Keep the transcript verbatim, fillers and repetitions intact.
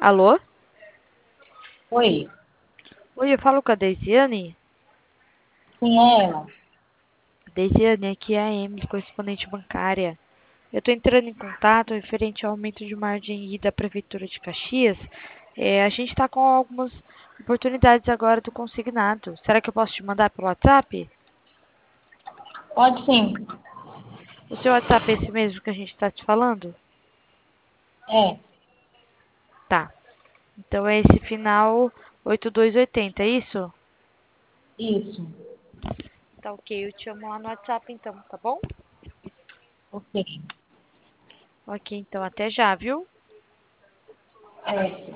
Alô? Oi, Oi, eu falo com a Deisiane. quem é ela? Deisiane, aqui é a Emily, correspondente bancária. Eu estou entrando em contato referente ao aumento de margem I da Prefeitura de Caxias. É, a gente está com algumas oportunidades agora do consignado. Será que eu posso te mandar pelo WhatsApp? Pode sim. O seu WhatsApp é esse mesmo que a gente está te falando? É, Tá. Então é esse final oito dois oitenta, é isso? isso. Tá ok, eu te amo lá no WhatsApp então, tá bom? Ok. Ok, então até já, viu? É.